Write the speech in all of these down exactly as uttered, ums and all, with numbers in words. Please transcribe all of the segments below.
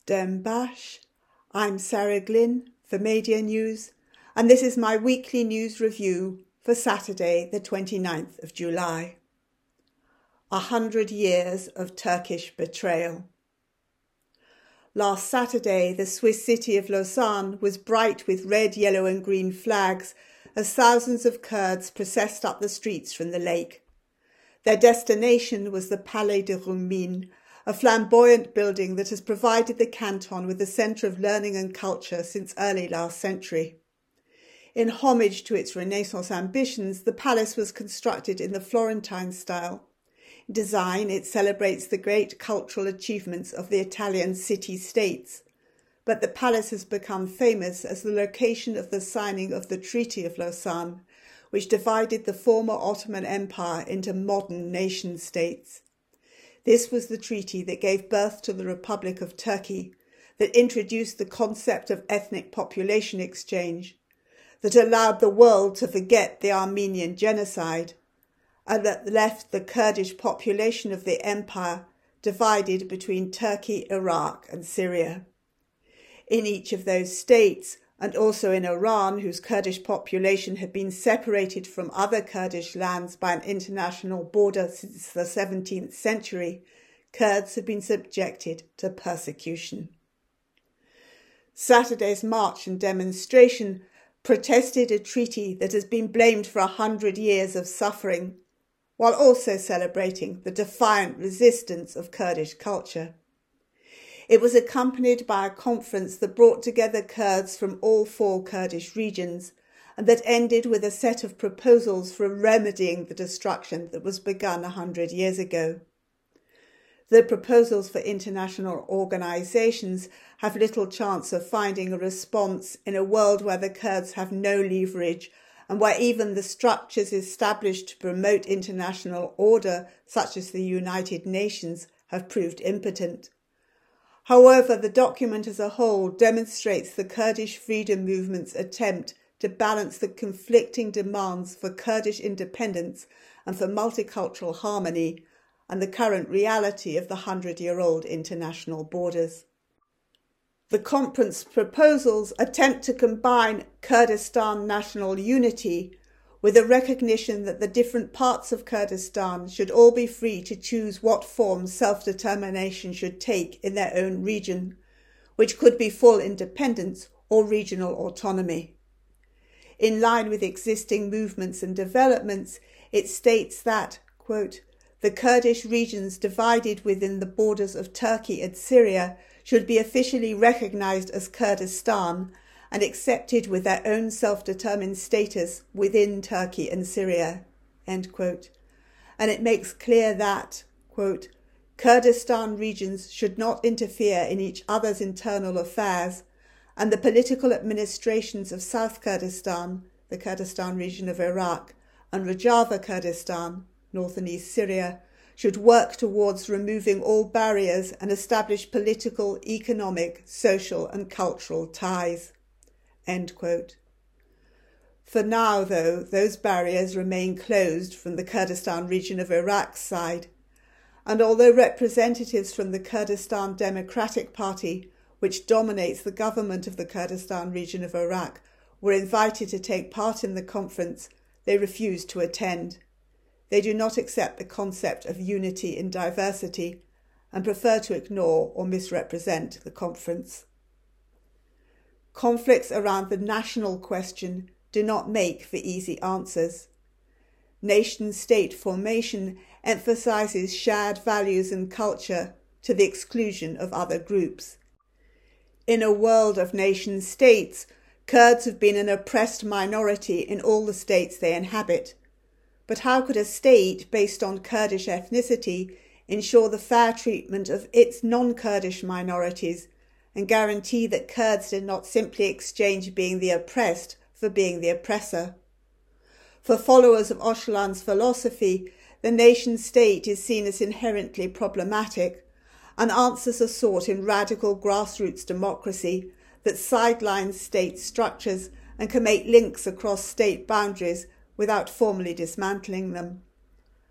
Dembash. I'm Sarah Glynn for Media News, and this is my weekly news review for Saturday, the twenty-ninth of July. A hundred years of Turkish betrayal. Last Saturday, the Swiss city of Lausanne was bright with red, yellow and green flags as thousands of Kurds processed up the streets from the lake. Their destination was the Palais de Rumine, a flamboyant building that has provided the canton with a centre of learning and culture since early last century. In homage to its Renaissance ambitions, the palace was constructed in the Florentine style. In design, it celebrates the great cultural achievements of the Italian city-states, but the palace has become famous as the location of the signing of the Treaty of Lausanne, which divided the former Ottoman Empire into modern nation-states. This was the treaty that gave birth to the Republic of Turkey, that introduced the concept of ethnic population exchange, that allowed the world to forget the Armenian genocide, and that left the Kurdish population of the empire divided between Turkey, Iraq and Syria. In each of those states, and also in Iran, whose Kurdish population had been separated from other Kurdish lands by an international border since the seventeenth century, Kurds have been subjected to persecution. Saturday's march and demonstration protested a treaty that has been blamed for a hundred years of suffering, while also celebrating the defiant resistance of Kurdish culture. It was accompanied by a conference that brought together Kurds from all four Kurdish regions and that ended with a set of proposals for remedying the destruction that was begun a hundred years ago. The proposals for international organisations have little chance of finding a response in a world where the Kurds have no leverage and where even the structures established to promote international order, such as the United Nations, have proved impotent. However, the document as a whole demonstrates the Kurdish freedom movement's attempt to balance the conflicting demands for Kurdish independence and for multicultural harmony and the current reality of the hundred-year-old international borders. The conference proposals attempt to combine Kurdistan national unity with a recognition that the different parts of Kurdistan should all be free to choose what form self-determination should take in their own region, which could be full independence or regional autonomy. In line with existing movements and developments, it states that, quote, the Kurdish regions divided within the borders of Turkey and Syria should be officially recognised as Kurdistan and accepted with their own self-determined status within Turkey and Syria, end quote. And it makes clear that, quote, Kurdistan regions should not interfere in each other's internal affairs, and the political administrations of South Kurdistan, the Kurdistan region of Iraq, and Rojava Kurdistan, north and east Syria, should work towards removing all barriers and establish political, economic, social and cultural ties. End quote. For now, though, those barriers remain closed from the Kurdistan region of Iraq's side, and although representatives from the Kurdistan Democratic Party, which dominates the government of the Kurdistan region of Iraq, were invited to take part in the conference, they refused to attend. They do not accept the concept of unity in diversity and prefer to ignore or misrepresent the conference. Conflicts around the national question do not make for easy answers. Nation-state formation emphasises shared values and culture to the exclusion of other groups. In a world of nation-states, Kurds have been an oppressed minority in all the states they inhabit. But how could a state based on Kurdish ethnicity ensure the fair treatment of its non-Kurdish minorities and guarantee that Kurds did not simply exchange being the oppressed for being the oppressor? For followers of Öcalan's philosophy, the nation-state is seen as inherently problematic, and answers are sought in radical grassroots democracy that sidelines state structures and can make links across state boundaries without formally dismantling them.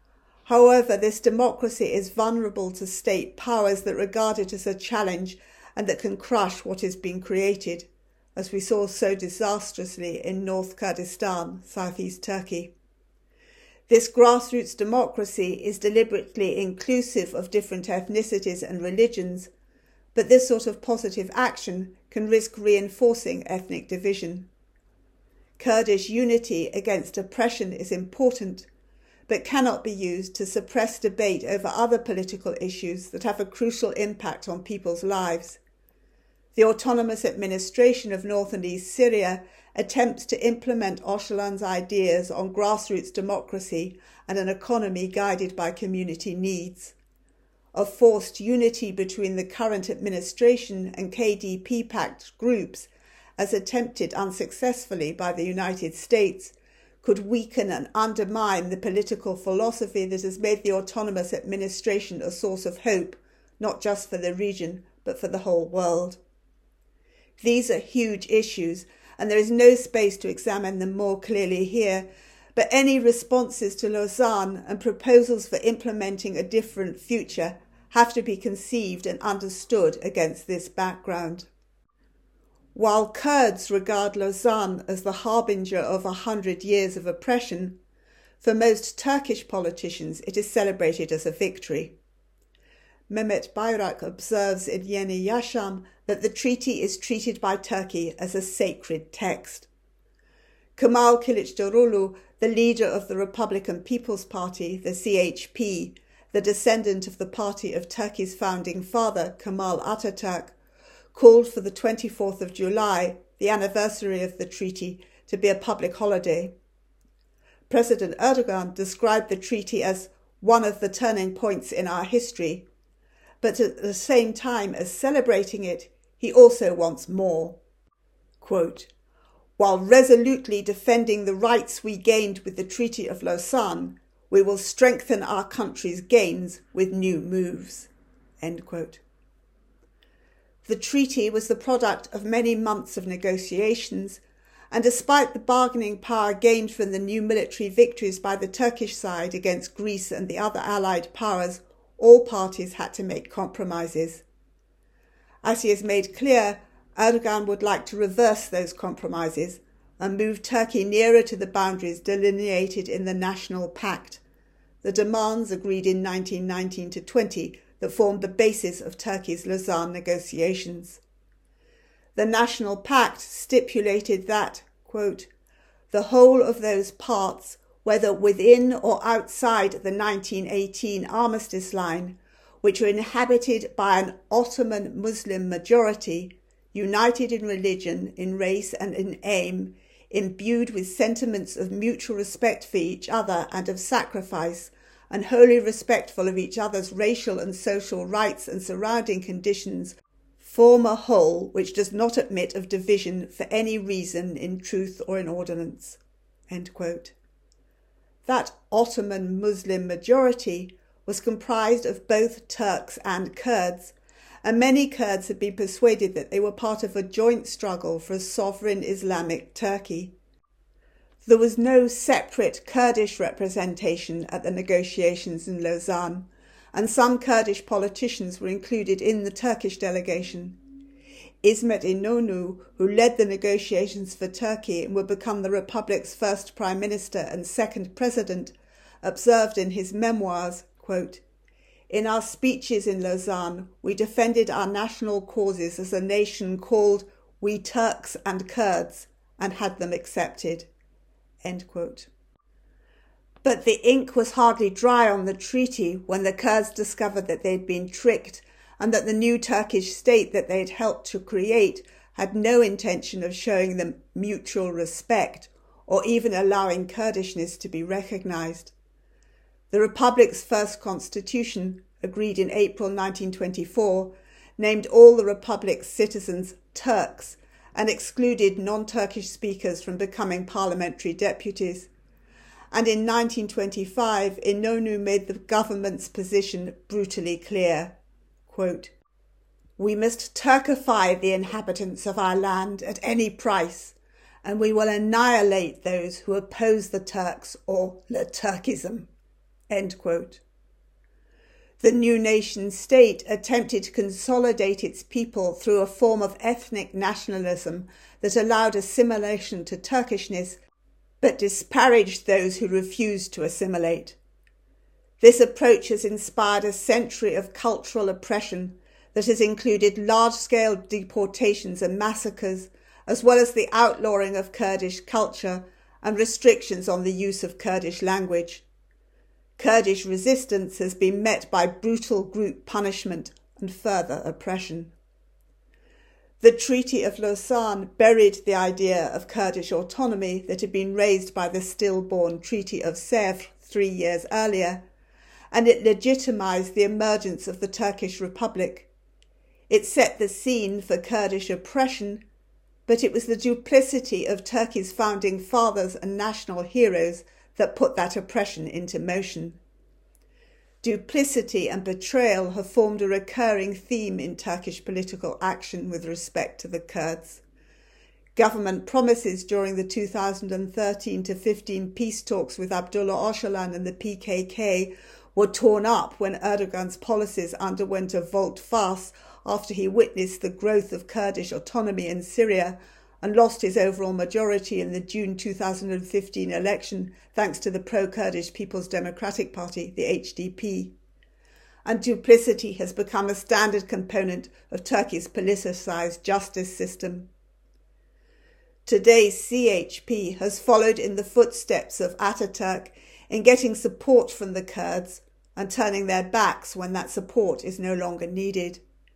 However, this democracy is vulnerable to state powers that regard it as a challenge and that can crush what is being created, as we saw so disastrously in North Kurdistan, southeast Turkey. This grassroots democracy is deliberately inclusive of different ethnicities and religions, but this sort of positive action can risk reinforcing ethnic division. Kurdish unity against oppression is important, but cannot be used to suppress debate over other political issues that have a crucial impact on people's lives. The autonomous administration of North and East Syria attempts to implement Öcalan's ideas on grassroots democracy and an economy guided by community needs. Of forced unity between the current administration and K D P-backed groups, as attempted unsuccessfully by the United States, could weaken and undermine the political philosophy that has made the autonomous administration a source of hope, not just for the region, but for the whole world. These are huge issues, and there is no space to examine them more clearly here, but any responses to Lausanne and proposals for implementing a different future have to be conceived and understood against this background. While Kurds regard Lausanne as the harbinger of a hundred years of oppression, for most Turkish politicians it is celebrated as a victory. Mehmet Bayrak observes in Yeni Yaşam that the treaty is treated by Turkey as a sacred text. Kemal Kılıçdaroğlu, the leader of the Republican People's Party, the C H P, the descendant of the party of Turkey's founding father, Kemal Atatürk, called for the twenty-fourth of July, the anniversary of the treaty, to be a public holiday. President Erdogan described the treaty as one of the turning points in our history, but at the same time as celebrating it, he also wants more. Quote, "While resolutely defending the rights we gained with the Treaty of Lausanne, we will strengthen our country's gains with new moves." End quote. The treaty was the product of many months of negotiations, and despite the bargaining power gained from the new military victories by the Turkish side against Greece and the other allied powers, all parties had to make compromises. As he has made clear, Erdogan would like to reverse those compromises and move Turkey nearer to the boundaries delineated in the National Pact, the demands agreed in nineteen nineteen to twenty that formed the basis of Turkey's Lausanne negotiations. The National Pact stipulated that, quote, "the whole of those parts, whether within or outside the nineteen eighteen armistice line, which were inhabited by an Ottoman Muslim majority, united in religion, in race and in aim, imbued with sentiments of mutual respect for each other and of sacrifice, and wholly respectful of each other's racial and social rights and surrounding conditions, form a whole which does not admit of division for any reason in truth or in ordinance." End quote. That Ottoman Muslim majority was comprised of both Turks and Kurds, and many Kurds had been persuaded that they were part of a joint struggle for a sovereign Islamic Turkey. There was no separate Kurdish representation at the negotiations in Lausanne, and some Kurdish politicians were included in the Turkish delegation. İsmet İnönü, who led the negotiations for Turkey and would become the Republic's first Prime Minister and second President, observed in his memoirs, quote, "In our speeches in Lausanne, we defended our national causes as a nation called We Turks and Kurds and had them accepted." End quote. But the ink was hardly dry on the treaty when the Kurds discovered that they had been tricked and that the new Turkish state that they had helped to create had no intention of showing them mutual respect or even allowing Kurdishness to be recognised. The Republic's first constitution, agreed in April nineteen twenty-four, named all the Republic's citizens Turks and excluded non-Turkish speakers from becoming parliamentary deputies. And in nineteen twenty-five, İnönü made the government's position brutally clear. Quote, "We must Turkify the inhabitants of our land at any price, and we will annihilate those who oppose the Turks or le Turkism." End quote. The new nation-state attempted to consolidate its people through a form of ethnic nationalism that allowed assimilation to Turkishness, but disparaged those who refused to assimilate. This approach has inspired a century of cultural oppression that has included large-scale deportations and massacres, as well as the outlawing of Kurdish culture and restrictions on the use of Kurdish language. Kurdish resistance has been met by brutal group punishment and further oppression. The Treaty of Lausanne buried the idea of Kurdish autonomy that had been raised by the stillborn Treaty of Sèvres three years earlier, and it legitimised the emergence of the Turkish Republic. It set the scene for Kurdish oppression, but it was the duplicity of Turkey's founding fathers and national heroes that put that oppression into motion. Duplicity and betrayal have formed a recurring theme in Turkish political action with respect to the Kurds. Government promises during the two thousand thirteen to fifteen peace talks with Abdullah Öcalan and the P K K were torn up when Erdogan's policies underwent a volte-face after he witnessed the growth of Kurdish autonomy in Syria and lost his overall majority in the June two thousand fifteen election thanks to the pro-Kurdish People's Democratic Party, the H D P. And duplicity has become a standard component of Turkey's politicised justice system. Today's C H P has followed in the footsteps of Ataturk in getting support from the Kurds and turning their backs when that support is no longer needed.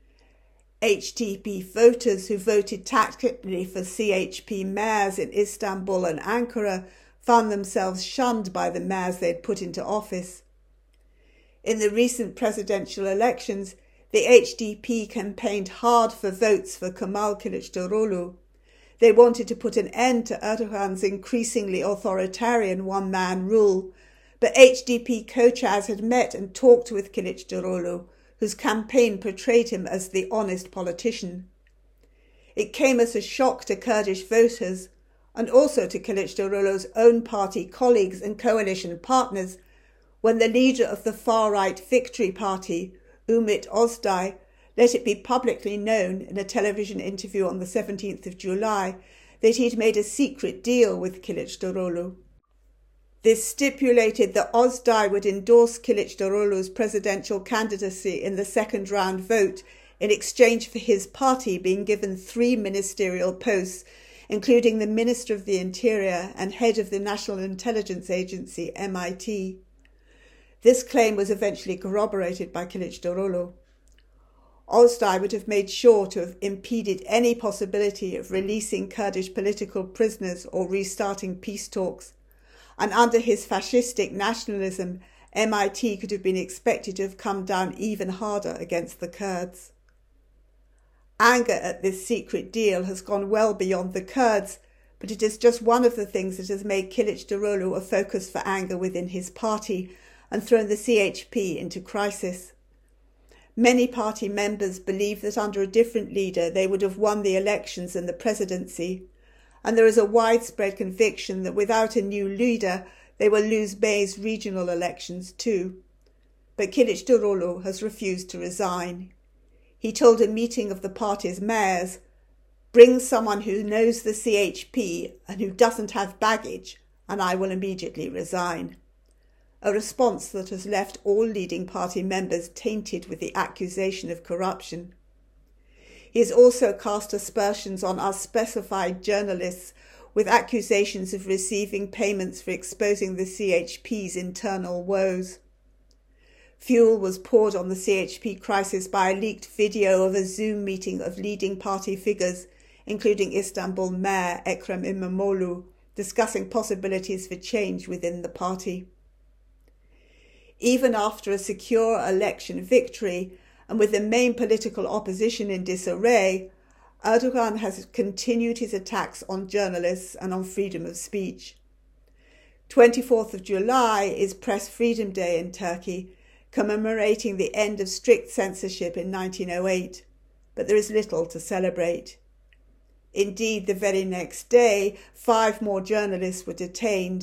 H D P voters who voted tactically for C H P mayors in Istanbul and Ankara found themselves shunned by the mayors they had put into office. In the recent presidential elections, the H D P campaigned hard for votes for Kemal Kılıçdaroğlu. They wanted to put an end to Erdogan's increasingly authoritarian one-man rule, but H D P co-chairs had met and talked with Kılıçdaroğlu, whose campaign portrayed him as the honest politician. It came as a shock to Kurdish voters and also to Kılıçdaroğlu's own party colleagues and coalition partners when the leader of the far-right Victory Party, Ümit Özdağ, let it be publicly known in a television interview on the seventeenth of July that he'd made a secret deal with Kılıçdaroğlu. This stipulated that Özdağ would endorse Kılıçdaroğlu's presidential candidacy in the second round vote in exchange for his party being given three ministerial posts, including the Minister of the Interior and head of the National Intelligence Agency, M I T. This claim was eventually corroborated by Kılıçdaroğlu. Özdağ would have made sure to have impeded any possibility of releasing Kurdish political prisoners or restarting peace talks, and under his fascistic nationalism, M I T could have been expected to have come down even harder against the Kurds. Anger at this secret deal has gone well beyond the Kurds, but it is just one of the things that has made Kılıçdaroğlu a focus for anger within his party and thrown the C H P into crisis. Many party members believe that under a different leader they would have won the elections and the presidency, and there is a widespread conviction that without a new leader they will lose May's regional elections too. But Kılıçdaroğlu has refused to resign. He told a meeting of the party's mayors, "Bring someone who knows the C H P and who doesn't have baggage, and I will immediately resign." A response that has left all leading party members tainted with the accusation of corruption. He has also cast aspersions on unspecified journalists with accusations of receiving payments for exposing the C H P's internal woes. Fuel was poured on the C H P crisis by a leaked video of a Zoom meeting of leading party figures, including Istanbul Mayor Ekrem İmamoğlu, discussing possibilities for change within the party. Even after a secure election victory, and with the main political opposition in disarray, Erdogan has continued his attacks on journalists and on freedom of speech. twenty-fourth of July is Press Freedom Day in Turkey, commemorating the end of strict censorship in nineteen oh eight, but there is little to celebrate. Indeed, the very next day, five more journalists were detained,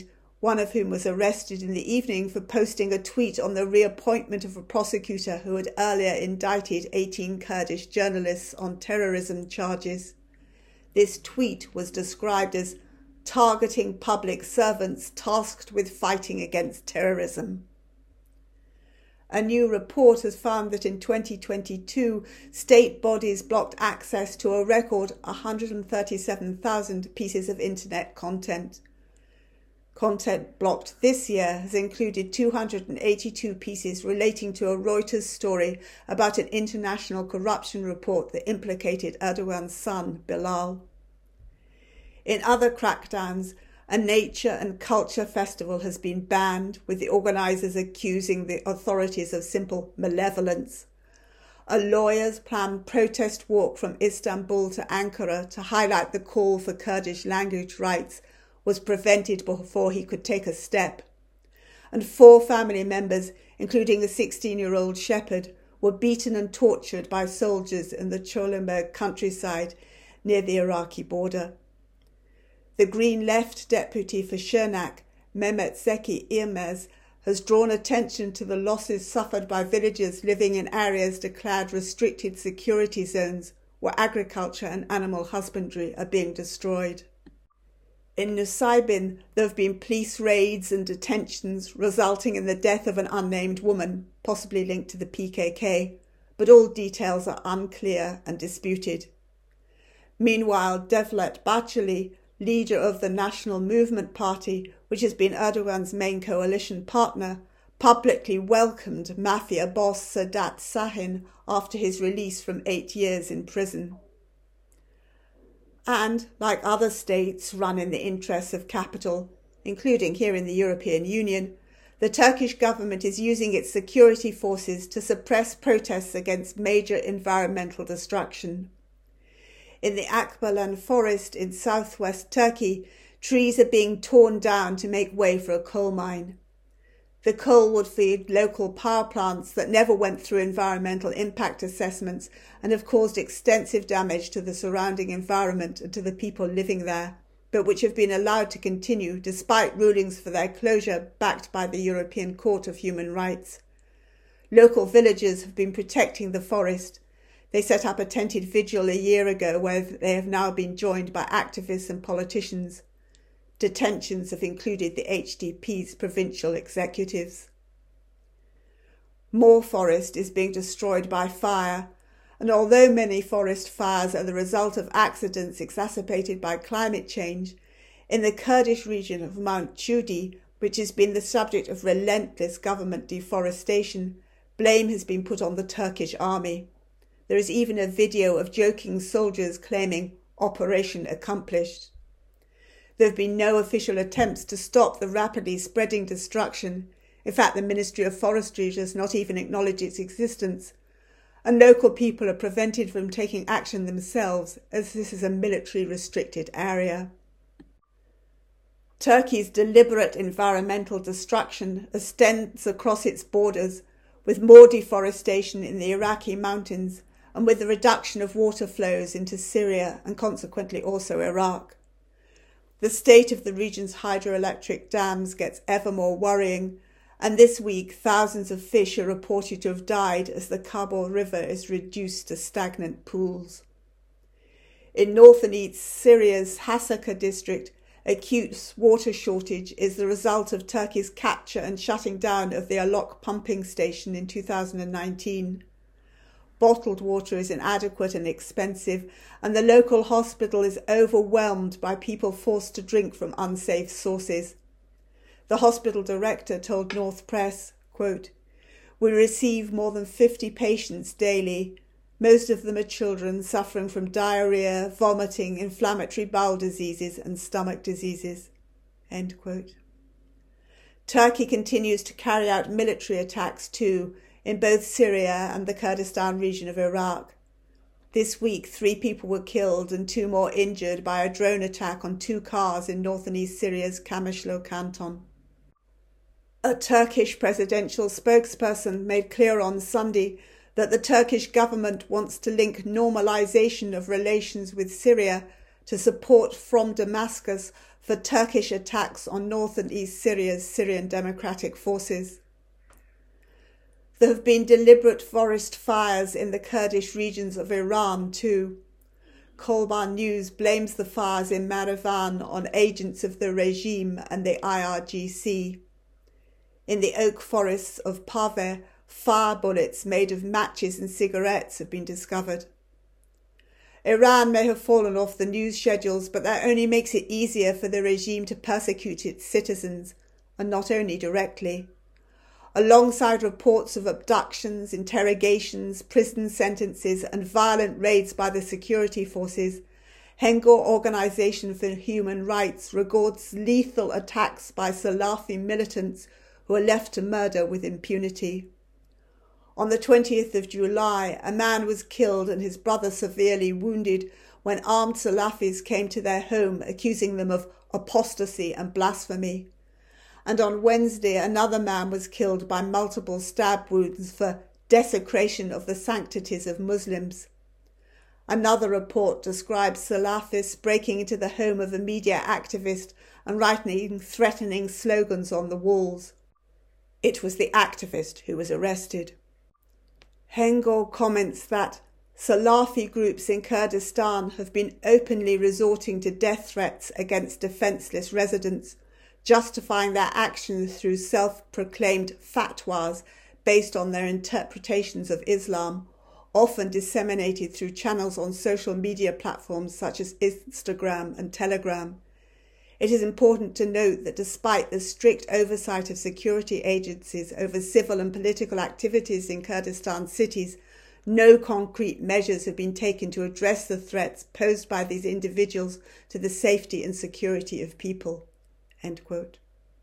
one of whom was arrested in the evening for posting a tweet on the reappointment of a prosecutor who had earlier indicted eighteen Kurdish journalists on terrorism charges. This tweet was described as targeting public servants tasked with fighting against terrorism. A new report has found that in twenty twenty-two, state bodies blocked access to a record one hundred thirty-seven thousand pieces of internet content. Content blocked this year has included two hundred eighty-two pieces relating to a Reuters story about an international corruption report that implicated Erdogan's son, Bilal. In other crackdowns, a nature and culture festival has been banned, with the organisers accusing the authorities of simple malevolence. A lawyer's planned protest walk from Istanbul to Ankara to highlight the call for Kurdish language rights was prevented before he could take a step. And four family members, including a sixteen-year-old shepherd, were beaten and tortured by soldiers in the Cholenberg countryside near the Iraqi border. The Green Left deputy for Shirnak, Mehmet Zeki Irmez, has drawn attention to the losses suffered by villagers living in areas declared restricted security zones where agriculture and animal husbandry are being destroyed. In Nusaybin, there have been police raids and detentions resulting in the death of an unnamed woman, possibly linked to the P K K, but all details are unclear and disputed. Meanwhile, Devlet Bahçeli, leader of the National Movement Party, which has been Erdogan's main coalition partner, publicly welcomed mafia boss Sedat Sahin after his release from eight years in prison. And, like other states run in the interests of capital, including here in the European Union, the Turkish government is using its security forces to suppress protests against major environmental destruction. In the Akbalan forest in southwest Turkey, trees are being torn down to make way for a coal mine. The coal would feed local power plants that never went through environmental impact assessments and have caused extensive damage to the surrounding environment and to the people living there, but which have been allowed to continue despite rulings for their closure backed by the European Court of Human Rights. Local villagers have been protecting the forest. They set up a tented vigil a year ago where they have now been joined by activists and politicians. Detentions have included the H D P's provincial executives. More forest is being destroyed by fire, and although many forest fires are the result of accidents exacerbated by climate change, in the Kurdish region of Mount Chudi, which has been the subject of relentless government deforestation, blame has been put on the Turkish army. There is even a video of joking soldiers claiming operation accomplished. There have been no official attempts to stop the rapidly spreading destruction. In fact, the Ministry of Forestry does not even acknowledge its existence, and local people are prevented from taking action themselves as this is a military restricted area. Turkey's deliberate environmental destruction extends across its borders, with more deforestation in the Iraqi mountains and with the reduction of water flows into Syria and consequently also Iraq. The state of the region's hydroelectric dams gets ever more worrying, and this week thousands of fish are reported to have died as the Kabul River is reduced to stagnant pools. In north and east Syria's Hasaka district, acute water shortage is the result of Turkey's capture and shutting down of the Alok pumping station in two thousand nineteen. Bottled water is inadequate and expensive, and the local hospital is overwhelmed by people forced to drink from unsafe sources. The hospital director told North Press, quote, "We receive more than fifty patients daily. Most of them are children suffering from diarrhea, vomiting, inflammatory bowel diseases and stomach diseases." End quote. Turkey continues to carry out military attacks too, in both Syria and the Kurdistan region of Iraq. This week, three people were killed and two more injured by a drone attack on two cars in north and east Syria's Kamishlo canton. A Turkish presidential spokesperson made clear on Sunday that the Turkish government wants to link normalization of relations with Syria to support from Damascus for Turkish attacks on north and east Syria's Syrian Democratic Forces. There have been deliberate forest fires in the Kurdish regions of Iran too. Kolban News blames the fires in Marivan on agents of the regime and the I R G C. In the oak forests of Pave, fire bullets made of matches and cigarettes have been discovered. Iran may have fallen off the news schedules, but that only makes it easier for the regime to persecute its citizens, and not only directly. Alongside reports of abductions, interrogations, prison sentences and violent raids by the security forces, Hengor Organization for Human Rights records lethal attacks by Salafi militants who are left to murder with impunity. On the twentieth of July, a man was killed and his brother severely wounded when armed Salafis came to their home accusing them of apostasy and blasphemy. And on Wednesday, another man was killed by multiple stab wounds for desecration of the sanctities of Muslims. Another report describes Salafis breaking into the home of a media activist and writing threatening slogans on the walls. It was the activist who was arrested. Hengor comments that Salafi groups in Kurdistan have been openly resorting to death threats against defenceless residents, justifying their actions through self-proclaimed fatwas based on their interpretations of Islam, often disseminated through channels on social media platforms such as Instagram and Telegram. It is important to note that despite the strict oversight of security agencies over civil and political activities in Kurdistan cities, no concrete measures have been taken to address the threats posed by these individuals to the safety and security of people. End quote.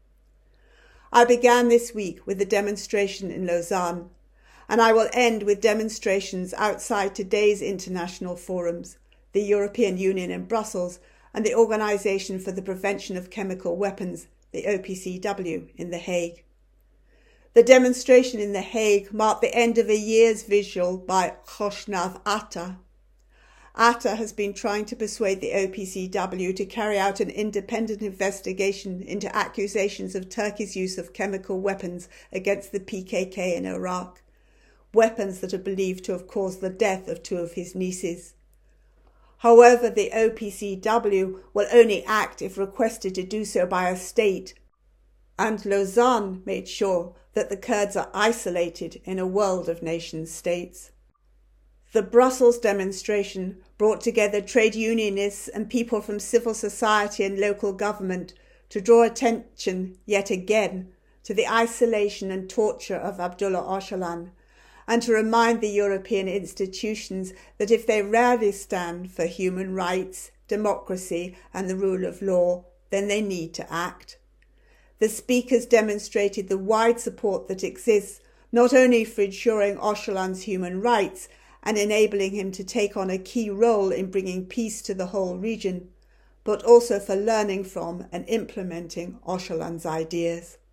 I began this week with a demonstration in Lausanne, and I will end with demonstrations outside today's international forums, the European Union in Brussels and the Organisation for the Prevention of Chemical Weapons, the O P C W, in The Hague. The demonstration in The Hague marked the end of a year's vigil by Khoshnaf Atta. Atta has been trying to persuade the O P C W to carry out an independent investigation into accusations of Turkey's use of chemical weapons against the P K K in Iraq, weapons that are believed to have caused the death of two of his nieces. However, the O P C W will only act if requested to do so by a state, and Lausanne made sure that the Kurds are isolated in a world of nation-states. The Brussels demonstration brought together trade unionists and people from civil society and local government to draw attention, yet again, to the isolation and torture of Abdullah Öcalan, and to remind the European institutions that if they rarely stand for human rights, democracy and the rule of law, then they need to act. The speakers demonstrated the wide support that exists not only for ensuring Öcalan's human rights and enabling him to take on a key role in bringing peace to the whole region, but also for learning from and implementing Öcalan's ideas.